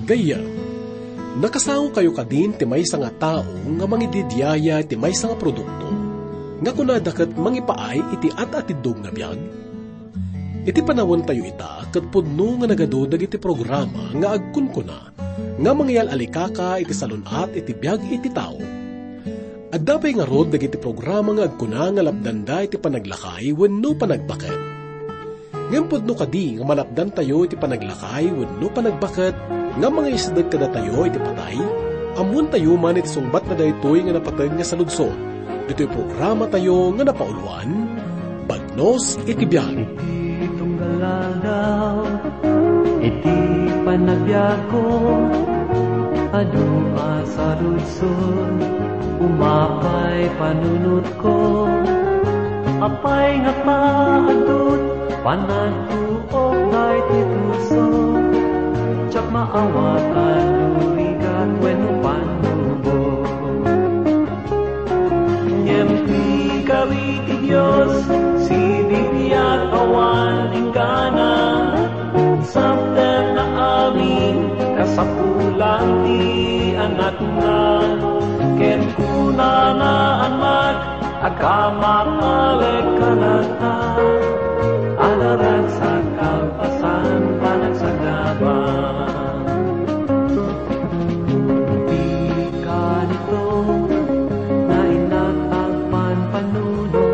Gaya, nakasango kayo kadin ti maysa nga tao nga mangididiyaya ti maysa nga produkto, nga kunadakat mangipaay iti at-atidog nga biyag. Iti panawon tayo ita, kat pudno nga nagado dagiti programa nga agkunkuna, nga mangyal alikaka iti salunat iti biyag iti tao. At dapay nga rod dagiti programa nga agkuna nga lapdanda iti panaglakay wenno panagbaket. Ngayon pudno kadi nga malapdan tayo iti panaglakay wenno panagbaket, nga mga isdag kada tayo iti patay, amun tayo man iti sungbat na daytoy nga napatag nga saludsod. Dito'y programa tayo nga napauluan, Bagnos iti biyag. Iti tunggal daw, iti panagbiag ko, adu asaludsod, umapay panunot ko, apay nga paadot, panagtuok dahi titusok, tsak maawatan nurigat wenno panubo. Nyempi kawi ti Diyos, si bibiyag awan ingana, sabten na amin, kasapulan ti anak na, ken kuna na anak, agamak alek kanata, alarag sa kalpasan panagsagabang. Di ka nito na inatagpan panuno,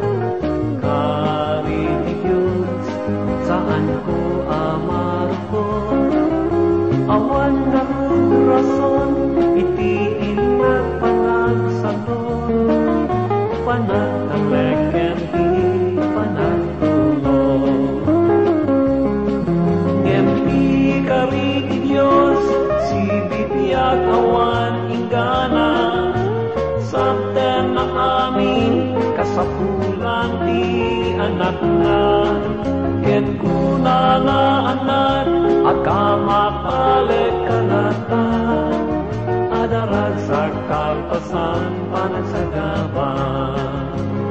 kari ni Diyos saan ko amarko, awan na rason iti inat panagsanon, panagtaleken di panagtulog. Ngempi kari ti Diyos, si bibiyag awan ingana, sabten na amin, kasapulan ti anak na, ken kuna na anak, agamak alek kanata, adarag sa kalpasan panagsagabang.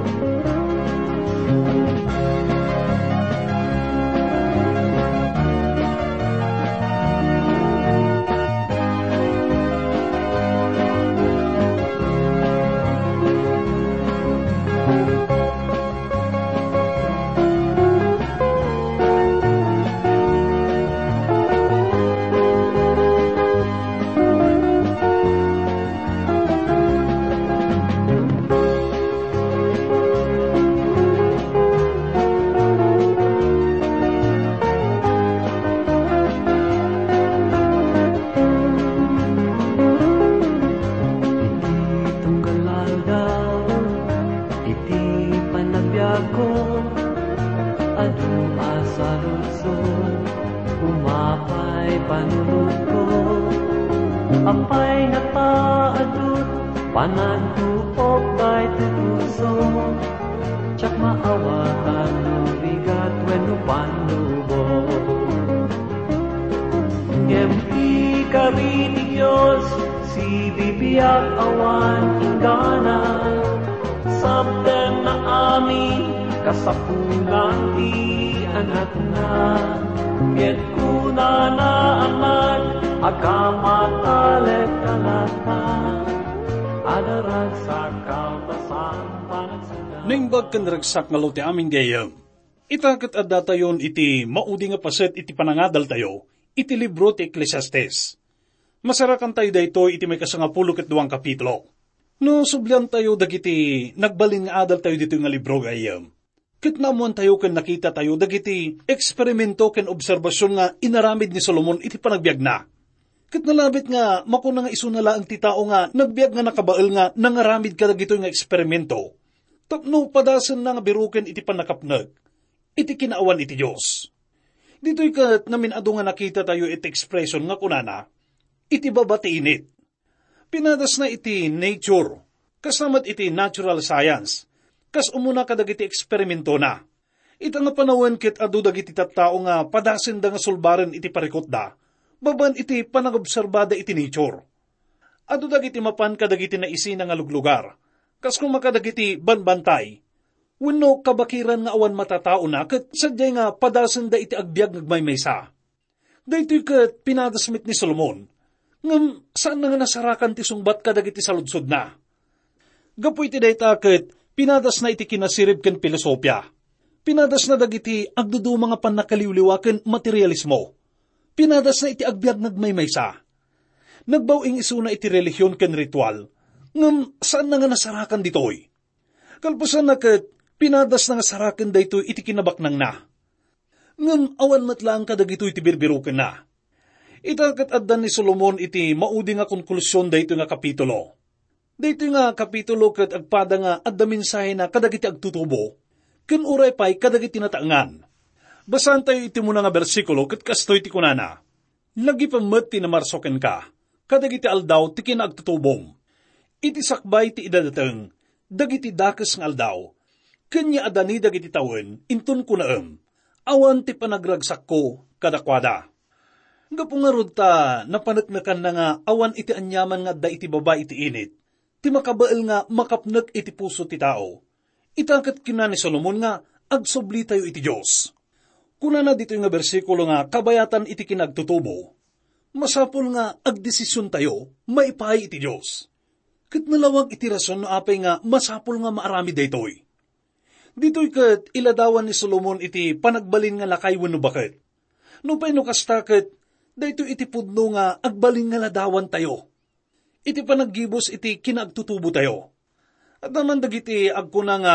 Apay nga paadut, panagtuok dahi titusok, tsak maawatan nurigat wenno panubo. Ngempi kari ti Diyos, si bibiyag awan ingana, sabten na amin, kasapulan ti anak na, ket kuna na anak, agamat alek kanata, adarag sa kalpasan panagsagabang. Ningbag kan ragsak nga lo ti aming gayam. Itakat adda tayon iti maudi nga paset iti panangadal tayo, iti libro ti Ecclesiastes. Masarakan tayo dayto iti may kasangapulo ket 2 kapitulo. No subyan tayo dagiti nagbalin nga adal tayo dito nga libro gayam. Ket namuan tayo ken nakita tayo dagiti eksperimento ken obserbasyon nga inaramid ni Solomon iti panagbiag na. Ket nalabit nga makuna nga isunala ang titao nga nagbiag nga nakabael nga nangaramid ka dagito nga eksperimento. Tapno padasen na nga biruken iti panakapnag, iti kinaawan iti Diyos. Dito'y kat namin ado nga nakita tayo iti expression nga kunana, iti babati init. Pinadas na iti nature, kasamat iti natural science, kas umuna ka dagiti eksperimento na. Ita nga panawen ket adu dagiti tattao nga padasen da nga sulbaren iti parikot da, baban iti panagobserbada iti nature. Adu dagiti mapan kadagiti na isina nga luglugar, kas kung makadagiti banbantay, wenno kabakiran nga awan matatao na ket sadyay nga padasen da iti agbiag ngagmaymaysa. Daytoy ket pinadasmit ni Solomon, ngam saan nga nasarakan ti sungbat kadag iti saludsod na. Gapu iti dayta ket pinadas na iti kinasirib ken filosofya. Pinadas na dagiti agdudu mga panakaliwliwa ken materialismo. Pinadas na iti agbyag nagmaymaysa. Nagbawing isuna iti relihiyon ken ritual, ngam saan nga nasarakan ditoy. Kalpasan na ket pinadas na nga sarakan daytoy iti kinabaknang na. Ngam awan matlaang kadagitoy iti birbiruken na. Ita ket addan ni Solomon iti maudi nga konklusyon daytoy nga kapitulo. Daytoy nga kapitulo ket agpada nga adda mensahe na kadagiti agtutubo, ken uray pay kadagiti nataengan. Basan tayo iti muna nga bersikulo ket kastoy ti kunana. Lagi pa met ti namarsoken ka, kadagiti aldaw ti kinaagtutubong. Iti sakbay ti idadateng, dagiti dakes nga aldaw, kanya adani dagiti tawen, intun kunaem, awan ti panagragsak ko kadakwada. Gapungarod ta, napanagnakan na nga awan iti anyaman nga da iti baba iti init, ti makabael nga makapnek iti puso ti tao. Itakat kina ni Solomon nga, agsubli tayo iti Diyos. Kuna na dito nga bersikulo nga, kabayatan iti kinagtutubo, masapul nga agdesisyon tayo, maipahay iti Diyos. Ket nalawag iti rason no apay nga, masapul nga maarami daytoy. Dito'y ket iladawan ni Solomon iti panagbalin nga lakay wenno bakit. No pay no kasta ket, daytoy iti pudno nga agbalin nga ladawan tayo. Iti panaggibos iti kinaagtutubo tayo. At naman dagiti agkuna nga,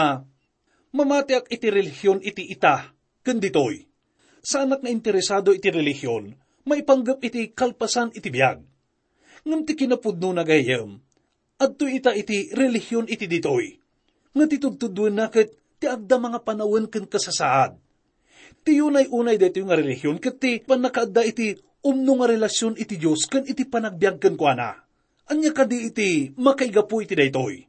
mamatiak iti relihiyon iti ita, ken ditoy. Sa anak nga interesado iti relihiyon, maipanggap iti kalpasan iti biyag. Ngam ti kinapudno na gayem, adto ita iti relihiyon iti ditoy. Nga titudtudwen na ket ti agda mga panawen ken kasasaad. Ti unay-unay dito nga relihiyon ket ti panakaadda iti umno nga relasyon iti Dios ken iti panagbiag ken kuana. Anya kadi iti makaigapu iti daytoy.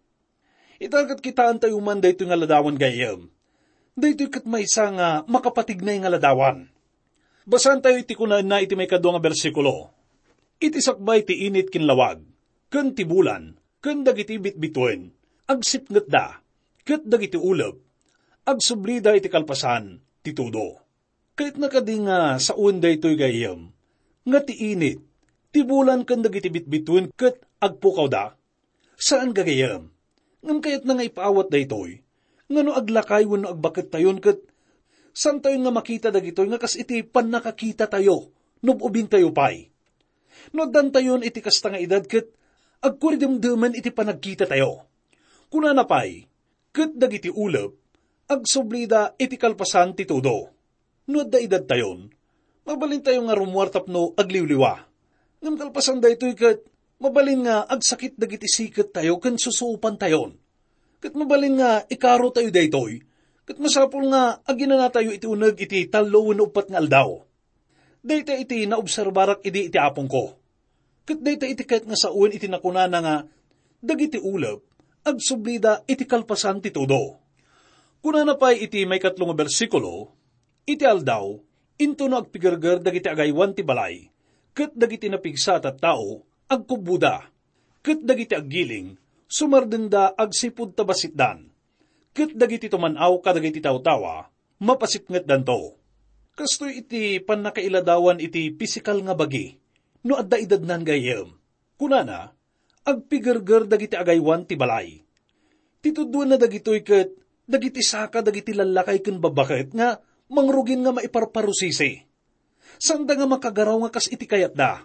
Itagat kitaan tayo man dayto nga ladawan gayem. Daytoy ket maysa nga makapatignay nga ladawan. Basan tayo iti kunaan na iti may kadwa nga bersikulo. Iti sakbay ti init kinlawag, ken ti bulan, ken dagiti bitbituen, agsipnget da, ket dagiti ulep, agsublida iti kalpasan, ti tudo. Kahit nakadi nga sa uwan daytoy gayem, nga ti init, ti bulan ken dagiti bitbituen, ket agpukaw da, saan gagayem? Ngam kayat na nga ipaawat daytoy, nga no aglakay wenno agbaket tayon ket, san tayo nga makita dagitoy nga kas iti pan nakakita tayo, nububing tayo pay. No dan tayon iti kasta nga edad ket, agkuridemdemen iti panagkita tayo. Kuna na pay, ket dagiti ulep, agsublida iti kalpasan ti tudo. No adda edad tayon, mabalin tayo nga rumuartapno agliwliwa. Ngam kalpasan daytoy ket, mabalin nga agsakit dagiti siket tayo ken susuupan tayon. Ket mabalin nga ikaro tayo daytoy, ket masapul nga aginana tayo iti uneg iti 3 wenno 4 nga aldaw. Dayta iti naobserbarak idi iti apong ko. Ket dayta iti kahit nga sa uwan iti nakunana nga, dagiti ulep, agsublida iti kalpasan ti tudo. Kunana pay iti may 3 nga bersikulo, iti aldaw, into no agpigerger dagiti agaywan ti balay, ket dagiti napigsa at tao, agkubuda, ket dagiti aggiling, sumardenda agsipud tabasitdan, ket dagiti tumanaw kadagiti tawtawa, mapasipnget danto. Kastoy iti panakailadawan iti pisikal nga bagi, no adda idadnan gayem. Kunana, agpigerger dagiti agaywan ti balay. Titudwan na dagitoy ket, dagiti saka dagiti lalakay ken babaket nga, mangrugin nga maiparparusisi. Sanda nga makagaraw nga kas iti kayat da.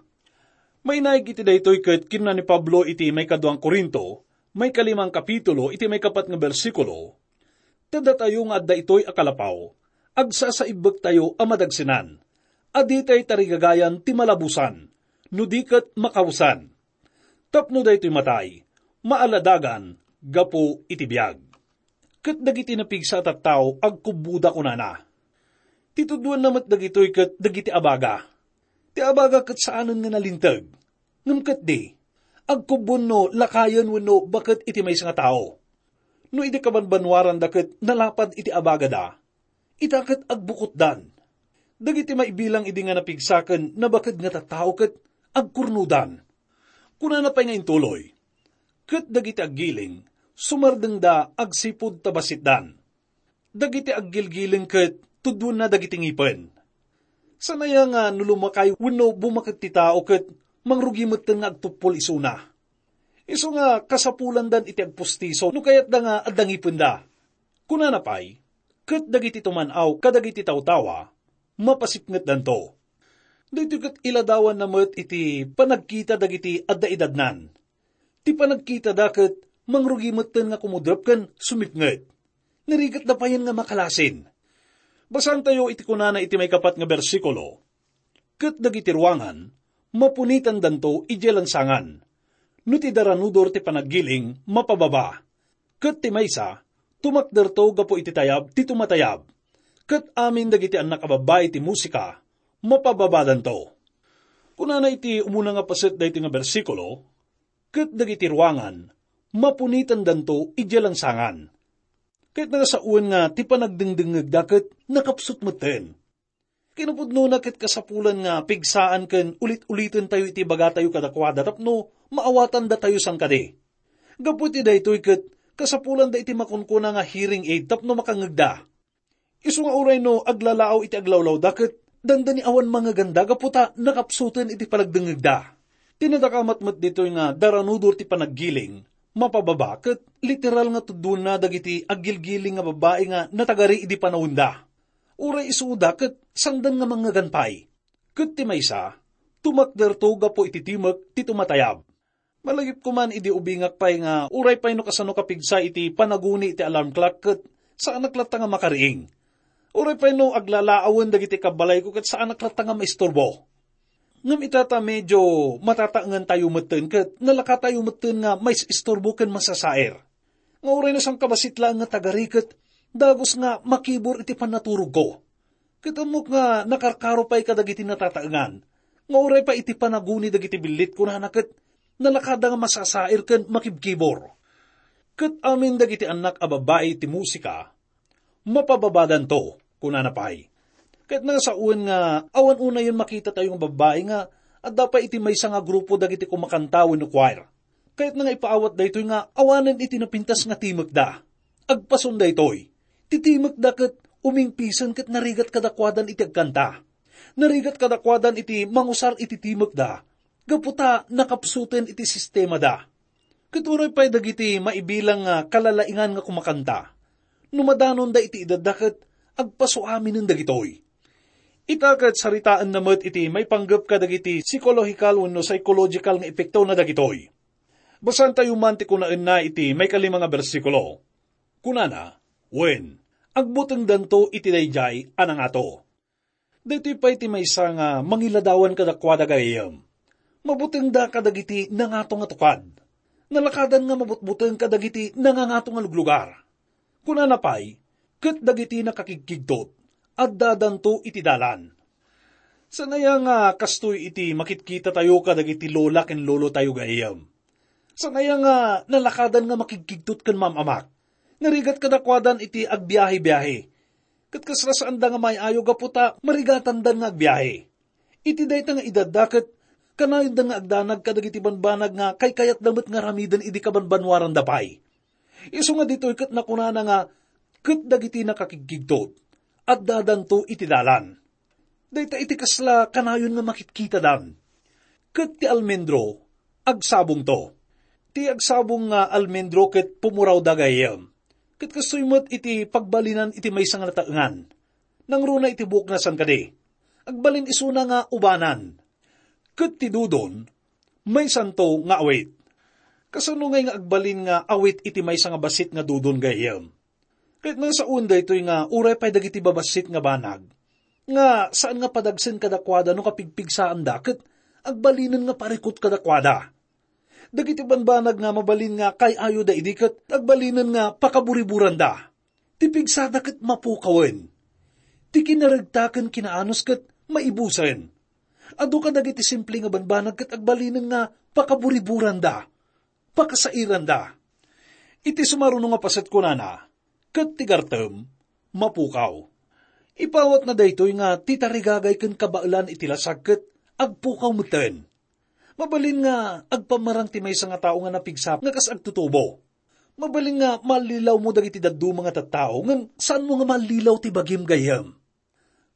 May naig iti daytoy ket kinna ni Pablo iti may 2 Korinto, may 5 kapitulo iti may 4 nga bersikulo. Tada tayo nga adda itoy akalapaw, agsasaibek tayo amadagsinan, aditay tarigagayan ti malabusan, no diket makawsan. Tapno daytoy matay, maaladagan, gapo iti biag. Ket dagiti napigsa at tao agkubuda kunana. Titudwan namat dagitoy ket dagiti abaga. Ti abaga ket saanen nga nalinteg. Ngem ket di, agkubon no lakayan wenno baket iti maysa nga tao. No iti kabanbanwaran da ket nalapad iti abaga da, itaket agbukot dan. Dagiti maibilang idi nga napigsaken na baked nga tattao ket agkurnudan. Kuna na pay nga intuloy, ket dagiti aggiling, sumardeng da agsipud tabasitdan. Dagiti aggilgiling ket tudun na dagiti ngipen. Sanaya nga nulumakay wenno bumakit ti tao ket mangrugimeten nga agtupol isuna. Isu nga kasapulan dan iti agpustiso no kayat da nga addangipon da. Kunana pay, ket dagiti tumanaw kadagiti tawtawa, mapasipnget danto. Dito ket iladawan na met iti panagkita dagiti adda idadnan. Ti panagkita da ket mangrugimeten nga kumudrep ken sumipnget. Narigat da payan nga makalasin. Basan tayo iti kunana iti may kapat nga bersikulo. Ket dagiti ruangan, mapunitan danto iti lansangan. No ti daranudor ti panaggiling, mapababa. Ket ti maysa, tumakder to gapo iti tayab, ti tumatayab. Ket amin dagiti anak ababay ti musika, mapababadan to. Kunana iti umuna nga paset da iti nga bersikulo, ket dagiti ruangan, mapunitan danto iti lansangan. Kahit nagasauan nga, ti panagdingdingag daket, nakapsut meten. Kinapudno na ket kasapulan nga, pigsaan ken ulit-ulitin tayo iti baga tayo kadakwada, tapno maawatan da tayo sang kade. Gapot iti daytoy ket, kasapulan da iti makunkuna nga hearing aid, tapno makangagda. Isu nga uray no, aglalaaw iti aglawlaw daket, dandani awan mga ganda, gaputa nakapsuten iti panagdingag da. Tinadakamatmat ditoy nga, daranudor ti panaggiling, mapababa, ket literal nga tudun na dagiti agilgiling nga babae nga natagari idi panawunda. Uray isuda ket sangdan nga mga ganpay. Ket ti maysa, tumakder to gapo iti timek ti tumatayab. Malagip ko man idi ubingak pay nga uray pay no kasano kapigsa iti panaguni iti alarm clock ket saan naklata nga makariing. Uray pay no aglalaawan dagiti kabalay ko ket saan naklata nga maistorbo. Ngam itata medyo matataangan tayo meten ket nalaka tayo meten nga may istorbo ken masasaer. Nga uray na sang kabasit lang nga tagari ket dagos nga makibor iti panaturog ko. Ket amok nga nakarkaro pay kadagiti natataangan. Nga uray pa iti panaguni dagiti bilit kunana ket nalakada nga masasaer ken makibkibor. Ket amin dagiti anak a babae ti musika, mapababadan to kunana pay. Kahit nga sa uwan nga, awan una yun makita tayong babae nga, at dapat iti may nga grupo dagiti kumakantawin no choir. Kahit nga ipaawat da ito'y nga, awanan iti napintas nga timek da. Agpason da ito'y. Titimek da kat umingpisan kat narigat kadakwadan iti agkanta. Narigat kadakwadan iti mangusar iti timek da. Gaputa nakapsuten iti sistema da. Katuroy pa'y dagiti maibilang nga kalalaingan nga kumakanta. Numadanon da iti idadakat, agpaso amin ng dagitoy. Itakat saritaan namat iti may panggap ka dagiti psychological wenno psychological nga epekto na dagitoy. Basan tayo man ti kunaan na iti may kalimang bersikulo. Kunana, wen, agbuteng danto iti dayjay anang ato. Dito'y pa iti may isa nga mangiladawan kadakwada gayam. Mabuteng da kadagiti nangato nga tukad. Nalakadan nga mabutbuteng kadagiti nangangato nga luglugar. Kunana pay, ket dagiti nakakigkigtot. At dadanto iti dalan. Sanaya nga kastoy iti makitkita tayo kadagiti lola ken lolo tayo gayam. Sanaya nga nalakadan nga makigkigtot ken mamamak. Narigat kadakwadan iti agbiyahe-biyahe. Ket kasrasaan da nga may ayo gaputa marigatan dan nga agbiyahe. Iti dayta nga idadaket kanayon da nga agdanag kadagiti banbanag nga kayat damet nga ramidan iti kabanbanwaran dapay. Isu nga ditoy ket nakunana nga ket dagiti nakakigkigtot. At dadanto iti dalan. Dayta iti kasla kanayon nga makitkita dan. Ket ti almendro, agsabong to. Ti agsabong nga almendro ket pumuraw dagayam. Ket kasuymat iti pagbalinan iti may nga nataengan. Nangruna iti buok na san kadi. Agbalin isuna nga ubanan. Ket ti dudon, may santo nga awit. Kasano nga agbalin nga awit iti may nga basit nga dudon gayam. Kahit nga sa unda ito'y nga, uray pa'y dagiti babasit nga banag. Nga, saan nga padagsin kadakwada no kapigpigsaan da, ket agbalinan nga parikot kadakwada. Dagiti banbanag nga mabalin nga kay ayo da idikat, agbalinan nga pakaburiburan da. Tipigsada ket mapukawen. Ti kinaragtaken kinaanos ket maibusen. Ado ka dagiti simple nga banbanag ket agbalinan nga pakaburiburan da. Pakasairan da. Iti sumarunong nga paset ko na ket tigartem, mapukaw. Ipawat na daytoy nga titarigagay ken kabailan iti lasag ket agpukaw meten. Mabalin nga agpamarang ti maysa nga tao nga napigsap nga kas agtutubo. Mabalin nga malilaw mo dagiti daddu mga tattao ngan saan mo nga malilaw ti bagim gayam.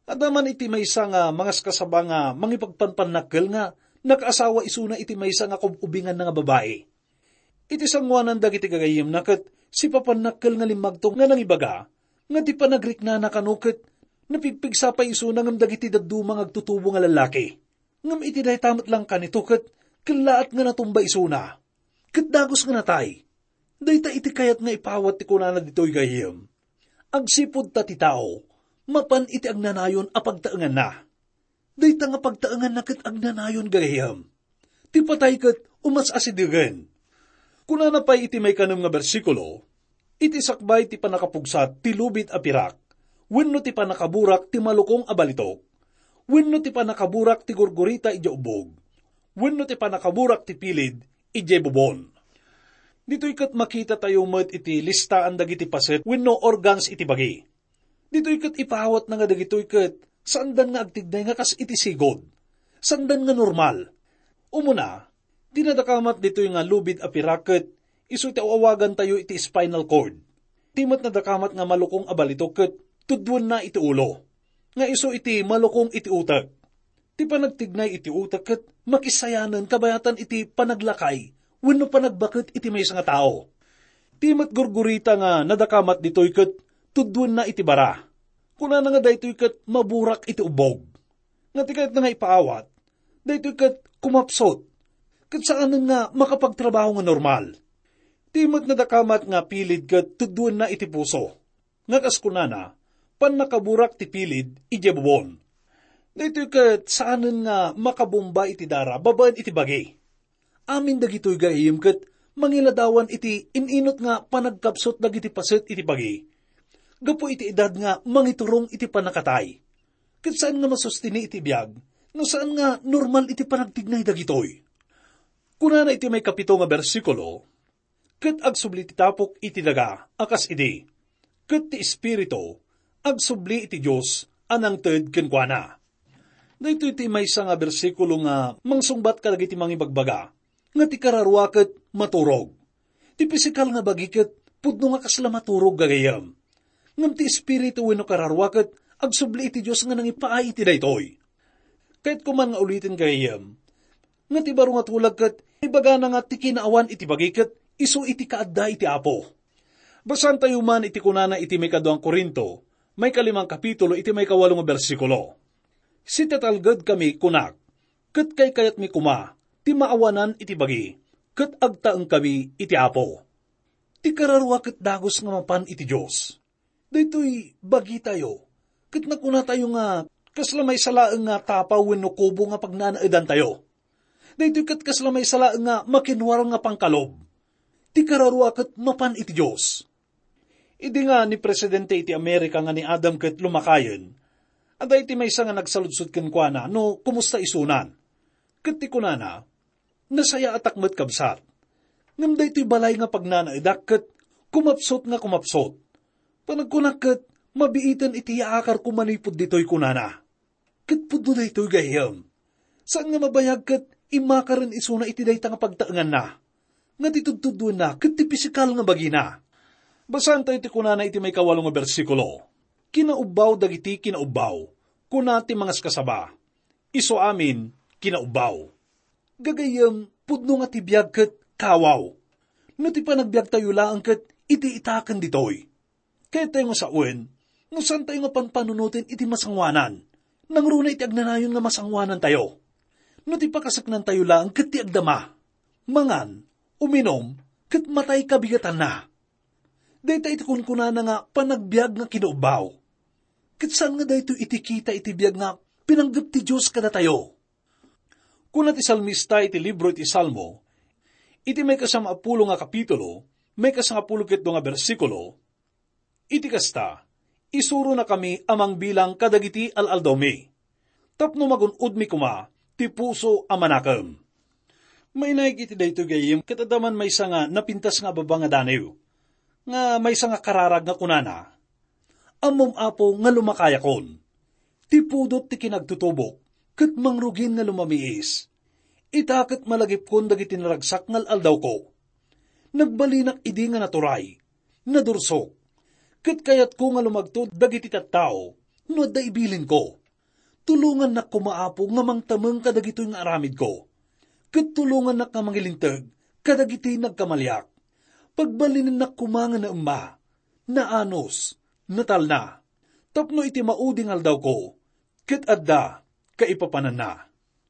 Adaman iti maysa nga mga kasaba nga mangipagpanpanakkel nga nakaasawa isuna iti maysa nga kububingan nga babae. Iti sangwanan dagiti gagayem naket si papanakkel nga limagtong nga nangibaga nga di pa nagrikna na kanuket napigpigsa pa isuna ngam dagiti daduma nga agtutubo nga lalaki. Ngam iti daytamet lang kanito ket kalaat nga natumba isuna. Ket dagos nga natay. Dayta iti kayat nga ipawat ti kunana ditoy gayem. Agsipod ta ti tao, mapan iti agnanayon a pagtaengan na. Dayta nga pagtaengan na ket agnanayon gayem. Ti patay ket umas asidigen. Kunana pay iti may kanam nga bersikulo, iti sakbay ti panakapugsat ti lubit a pirak, wenno ti panakaburak ti malukong a balitok, wenno ti panakaburak ti gurgurita iti ubog, wenno ti panakaburak ti pilid iti bubon. Dito'y kat makita tayo met iti listaan dagiti paset wenno organs iti bagi. Dito'y kat ipawat na nga dagito'y kat sandan nga agtigday nga kas iti sigod, sandan nga normal. Umuna, dinadakamat dito'y nga lubid a piraket, iso iti awagan tayo iti spinal cord. Timat na dakamat nga malukong abalitok ket tudwan na iti ulo. Nga iso iti malukong iti utak. Ti panagtignay iti utak ket makisayanan kabayatan iti panaglakay wenno panagbakit iti maysa nga tao. Timat gurgurita nga nadakamat ditoy ket tudwan na iti bara. Kunana nga daytoy ket maburak iti ubog. Nga ti ket nga ipaawat, daytoy ket kumapsot. Ket saan nga makapagtrabaho nga normal. Timat na dakamat nga pilid ket tudwan na iti puso. Nga kas kunana, pan nakaburak ti pilid iti bubon. Daytoy ket saan nga makabomba iti dara babaan iti bagi. Amin dagitoy gayem ket mangiladawan iti ininot nga panagkapsot dagiti paset iti bagi. Gapo iti edad nga mangiturong iti panakatay. Ket saan nga masustini iti biag, no saan nga normal iti panagtignay dagitoy. Kunana iti may 7 nga bersikulo, ket agsubli ti tapok iti daga, akas idi, ket ti espiritu, agsubli iti Diyos, anang ted kenkwana. Dayto iti may nga bersikulo nga mangsungbat kadag iti mangibagbaga, nga ti kararwa ket maturog. Ti pisikal nga bagi ket pudno nga kasla maturog gagayam. Ngam ti espiritu wenno kararwa ket agsubli iti Diyos nga nangipaay iti daytoy. Kahit kuman nga ulitin gagayam, nga ti baro nga tulag ket ibaga na nga ti kinaawan iti bagi ket isu iti kaadda iti Apo. Basan tayo man iti kunana iti may 2 Korinto, may 5 kapitulo iti may 8 nga bersikulo. Si tatalgad kami kunak, ket kay kayat mi kuma, ti maawanan iti bagi, ket agtaeng kami iti Apo. Ti kararwa ket dagos nga mapan iti Diyos. Daytoy bagi tayo, ket nakuna tayo nga kaslamay salaeng nga tapaw wenno kubo nga pagnanaedan tayo. Daytoy ket kaslamay salaeng nga makinwar nga pangkalob. Ti kararwa ket mapan iti Diyos. Idi nga ni Presidente iti Amerika nga ni Adam ket lumakayen, aday iti maysa nga nagsaludsod kenkwana no kumusta isunan. Ket ti kunana, nasaya atakmet kabsat. Ngem daytoy balay nga pagnanaedak ket kumapsot nga kumapsot. Panagkunak ket mabiiten iti yaakar kumanipod ditoy kunana. Ket pudno daytoy gayem. Saan nga mabayag ket imakaran isuna iti dayta nga pagtaengan na. Nga titudtudwan na ket ti pisikal nga bagina. Basan tayo iti kunana iti may 8 nga bersikulo. Kinaubaw dagiti kinaubaw, kuna ti mga kasaba. Iso amin, kinaubaw. Gagayam, pudno nga ti biag ket kawaw. No ti panagbiag tayo laang ket iti itaken ditoy. Kaya tayo nga sauen, no saan tayo nga panpanunutin iti masangwanan. Nangruna iti agnanayon nga masangwanan tayo. No ti pakasaknan tayo laang ket ti agdama. Mangan, uminom, ket matay kabigatan na. Dayta iti kunkunana nga panagbiag nga kinaubaw. Ket saan nga dayto iti kita iti biag nga pinanggap ti Diyos kada tayo. Kunat ti salmista iti libro iti Salmo, iti may 10 nga kapitulo, may 10 nga bersikulo, iti kasta, isuro na kami amang bilang kadagiti al-aldawmi. Tapno magunod mi kuma, ti puso amanakam. May naig iti dayto gayim, katadaman may nga napintas nga baba nga danew, nga may nga kararag nga kunana. Amom apo nga lumakayakon, ti pudot ti kinagtutubok, ket mangrugin nga lumamiis. Itaket malagip kon dagiti naragsak ngal aldaw ko. Nagbalinak idi nga naturay, nadursok, ket kayat ko nga lumagtod dagiti tattao, no da ibilin ko. tulungan na kumaapo nga mangtamang kadagito yung aramid ko. Kat tulungan na ka mangilintag, kadagiti nagkamalyak. Pagbalinin na kumangan na umma, na anos, natal na. Tapno iti mauding aldaw ko, kat adda, kaipapanan na.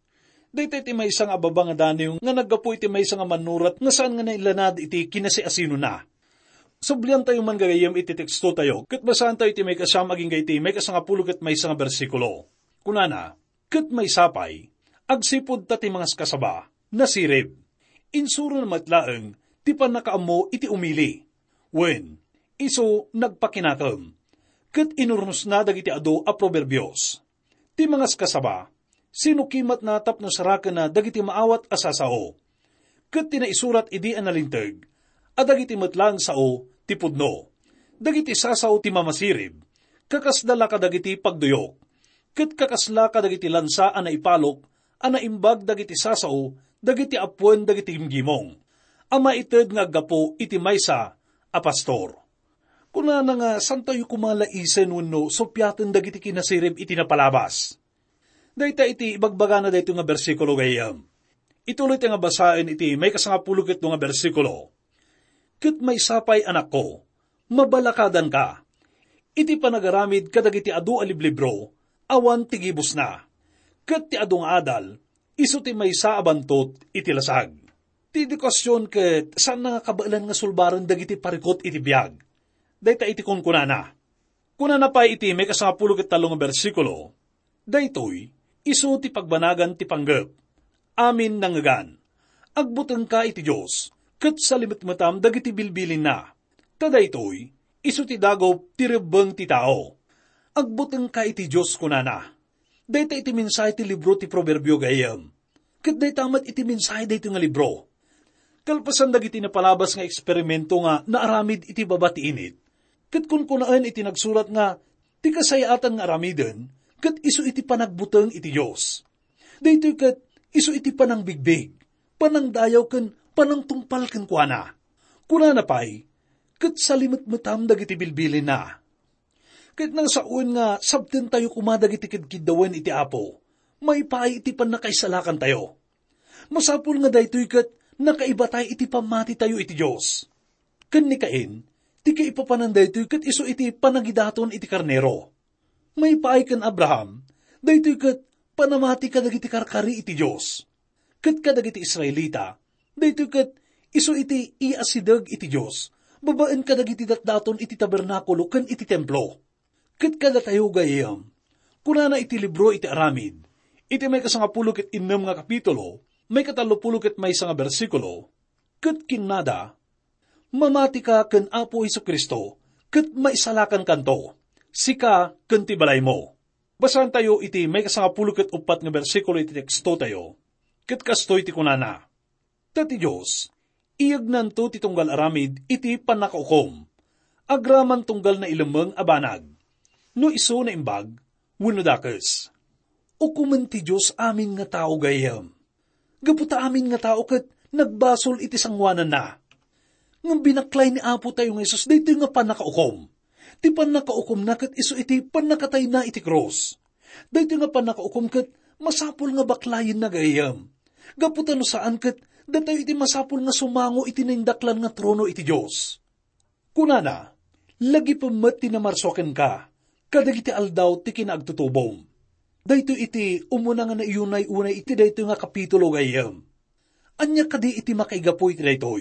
Dito iti may isang ababa nga daniyo nga naggapo iti may isang manurat nga saan nga nailanad iti kinasiasino na. Sublian tayo man gagayam iti teksto tayo, kat basahan tayo iti may kasama aging gaiti may kasangapulo kat may isang bersikulo. Kunana, kat may sapay, agsipod tati mga kasaba, nasirib. Insuro na matlaeng, ti panakaamo iti umili. Wen, iso nagpakinakam. Kat inurnos na dagiti ado a proverbios. Ti mga kasaba, sinukimat na tapno sarakan na dagiti maawat asasao. Kat tinaisurat idi analintag, a dagiti matlaan sao ti pudno. Dagiti sasao ti mamasirib, kakasdala ka dagiti pagduyok. Kat kakasla ka dagiti lansa ana ipalok, ana imbag dagiti sasao, dagiti apuan dagiti gimgimong. Ama ited nga agapo iti maysa a pastor. Kuna na nga santayo kumalaisen wenno sopyaten dagiti kinasirib iti napalabas. Dayta iti ibagbaga na dayto nga bersikulo gayam. Ituloy nga basaen iti may kasangapulukit nga bersikulo. Ket may sapay anak ko, mabalakadan ka. Iti panagaramid kadagiti adu aliblibro, awan tigibos na. Ket ti adung adal, iso ti may sa abantot iti lasag. Ti edukasyon ket saan nga kabailan nga sulbaran dagiti parikot iti biyag. Dayta iti kunkunana. Kunana pa iti may kasangapulukit nga bersikulo. Daytoy, iso ti pagbanagan ti panggep. Amin nangagan. Agbuteng ka iti Diyos, ket sa limitmatam dagiti bilbilin na. Tadaytoy, iso ti dagop ti rebeng ti tao. Agbuteng ka iti Diyos kunana. Dayta iti mensahe ti libro ti proverbio gayam. Ket dayta amat iti mensahe dayto nga libro. Kalpasan dagiti napalabas nga eksperimento nga naaramid iti babati init. Ket kun kunaan iti nagsurat nga ti kasayatan nga aramiden, ket iso iti panagbuteng iti Diyos. Daytoy ket iso iti panangbigbig, panangdayaw ken panangtungpal ken kuana. Kunana pay, ket salimetmetam dagiti bilbilin na. Ket nang saun nga sabten tayo kumadag iti kidkidawen iti Apo, may paay iti panakaisalakan tayo. Masapul nga daytoy ket nakaiba tayo iti pamati tayo iti Diyos. Ken ni Cain, ti kaipapanan daytoy ket iso iti panagidaton iti karnero. May paay ken Abraham, daytoy ket panamati kadagiti karkari iti Diyos. Ket kadagiti Israelita, daytoy ket iso iti iasideg iti Diyos, babaen kadagiti datdaton iti tabernakulo ken iti templo. Ket kada tayo gayam, kunana iti libro iti aramid, iti may kasangapulo ket innem nga kapitulo, may katalupulo ket may nga bersikulo, ket kinada, mamati ka ken Apo Hesukristo, ket maisalakan kanto, sika ken ti balay mo. Basahan tayo iti may kasangapulo ket upat nga bersikulo iti teksto tayo, ket kastoy ti kunana. Tati Diyos, iyag nanto ti tunggal aramid iti panakaukom, agraman tunggal na ilemeng abanag, no iso na imbag, wenno dakes. Ukumen ti Diyos amin nga tao gayam. Gaputa amin nga tao ket nagbasol iti sangwanan na. Ngam binaklay ni Apo tayo ng Isus, dito nga panakaukom. Ti panakaukom na ket iso iti panakatay na iti krus. Dito nga panakaukom ket masapul nga baklayin na gayam. Gaputa no saan ket datayo iti masapul nga sumango iti naindaklan nga trono iti Diyos. Kunana, lagi pamet ti namarsoken ka, kadagiti aldaw ti kinaagtutubong. Dayto iti umuna nga naiyunay-unay iti dayto nga kapitulo gayam. Anya kadi iti makaigapoy iti daytoy.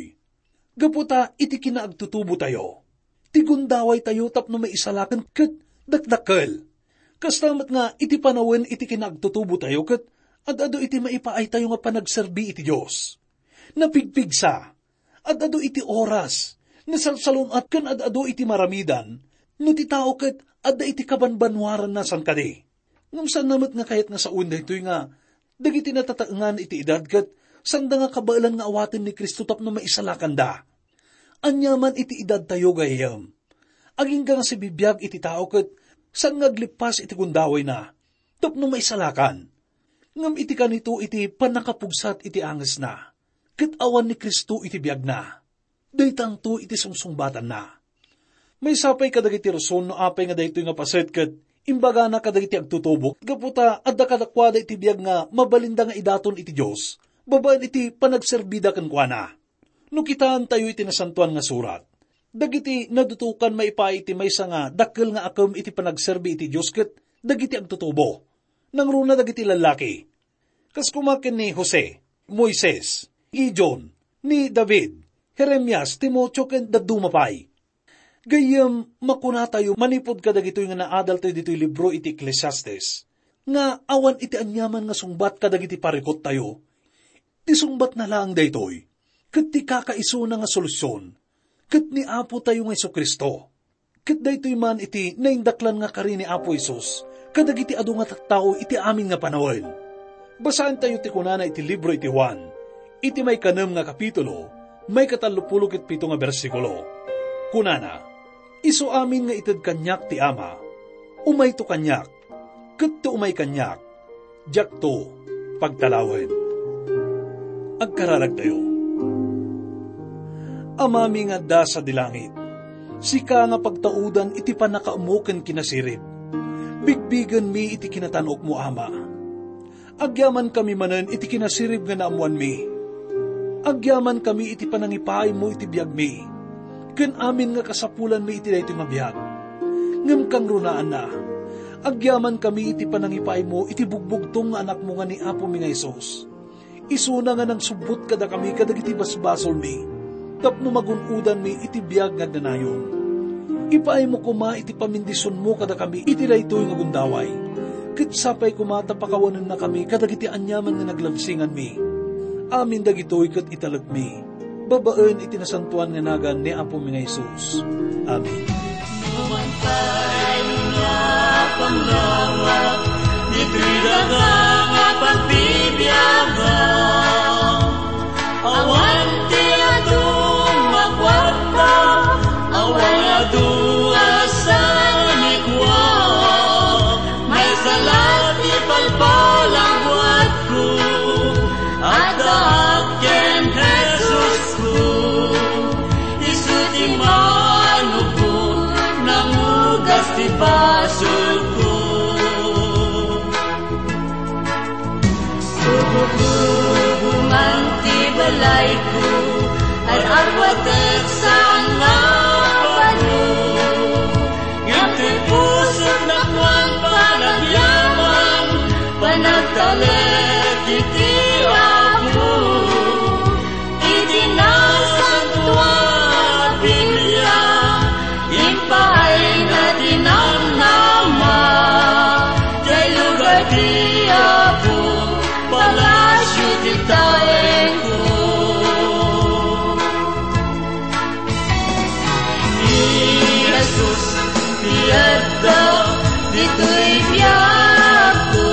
Gaputa iti kinaagtutubo tayo. Tigundaway tayo tapno may isalakan ket dakdakkel. Kastamat nga iti panawen iti kinaagtutubo tayo ket adado iti maipaay tayo nga panagserbi iti Diyos. Napigpigsa, adado iti oras, nasalsalon at kan adado iti maramidan, no ti tao ket adda iti kabanbanwaran na sankadi. Ngam saan namat nga kayat nga sa unday ito'y nga, dagiti natataangan iti edad ket sanda nga kabailan nga awaten ni Kristo tapno maisalakan da. Anyaman iti edad tayo gayam. Aging nga si bibiyag iti tao ket saan nga glipas iti gundaway na, tapno maisalakan. Ngam iti kanito iti panakapugsat iti anges na, ket awan ni Kristo iti biyag na. Daytang to iti sungsungbatan na. May sapay kadagiti rason no apay nga daytoy nga paset ket Imbaga na kadagiti agtutubok, gaputa adda kadakwada iti biyag nga mabalinda nga idaton iti Diyos, babaan iti panagserbida kankwana. No kitaan tayo iti nasantuan nga surat, dagiti nadutukan maipay iti maysa nga dakkel nga akam iti panagserbi iti Diyos ket dagiti agtutubo. Nangruna dagiti lalaki. Kas kumaken ni Jose, Moises, Gideon, ni David, Jeremias, Timoteo ken dadumapay. Gayam makuna tayo manipod ka dagitoy nga naadal tayo dito'y libro iti Ecclesiastes, nga awan iti anyaman nga sungbat ka dagiti parikot tayo. Ti sungbat na lang daytoy, ket ti kakaiso na nga solusyon, ket ni Apo tayo nga Jesucristo. Ket daytoy man iti naindaklan nga kari ni Apo Jesus, kadagiti adu nga tattao iti amin nga panawin. Basaan tayo ti kunana iti libro iti Juan, iti may 6 nga kapitulo, may 37 nga bersikulo. Kunana, iso amin nga ited kanyak ti Ama, umay to kanyak, ket to umay kanyak, jak to pagtalawin. Agkararag tayo. Amami nga da sa dilangit, sika nga pagtaudan iti panakaumoken kinasirip, bigbigan mi iti kinatanok mo Ama. Agyaman kami manen iti kinasirip nga naamuan mi, agyaman kami iti panangipay mo iti biyag mi, ken amin nga kasapulan mi iti daytoy nga biyag. Ngem kang runaan na, agyaman kami iti panangipay mo iti bugbugtong nga anak mo nga ni Apo mi nga Isus. Isuna nga nang subot kada kami kadagiti basbasol mi, tapno magunudan mi iti biyag nga danayon. Ipaay mo kuma iti pamindison mo kada kami iti daytoy nga gundaway, ket sapay kumata pakawanan na kami kadagiti anyaman nga naglabsingan mi. Amin dagitoy ket italag mi, babaan iti nasantuan nga nagan ni Apo mi nga Isus. Amen. Umantay nga panglawak, dito'y dagang nga pagbibiyagan. Awan ti adung magwagta, awan adung asan ikwa. May salat ipalpalang buhat ko, at daaken Jesus ko. Isuti manupot, nangugas ti basol ko. Hubungan ti balay ko, at agwatek sa nga palo. Ngam ti pusot na kwan panagyaman, panagtalet iti Apo. Iti nasantuan Biblia, impaay na dinamnama, jay lugar di Apo, palasyo ti taeng ko. Ni Jesus, tiyadda, dito'y biyag ko.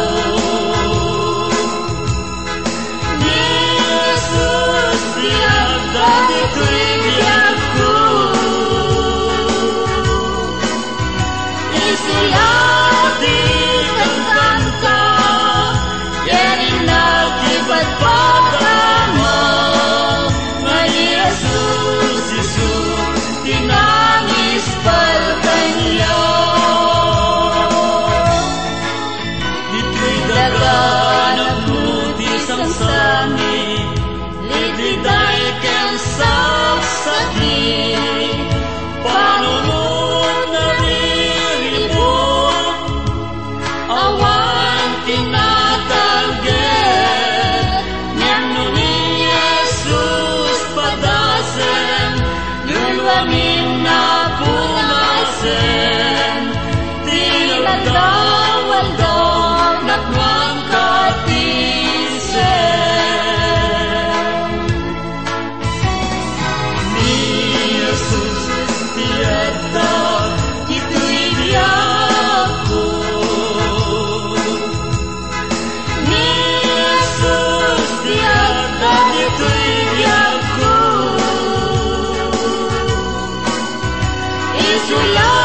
Ni Jesus, tiyadda, dito'y biyag ko. Isulati kagkanta, yanin nakibat pagkama, nga ni Jesus, Jesus, tinangis palkanya. Dito'y dagan at muti sangsami, lididay ken saksaki, panunod na riribot, awan tinatagget, ngano ni Jesus padasen, lulwangin na punasen, tinagdawaldam nagwang katisen. Ni Jesus tiyadda, ito'y biyag ko. Ni Jesus tiyadda, ito'y biyag ko. Isulat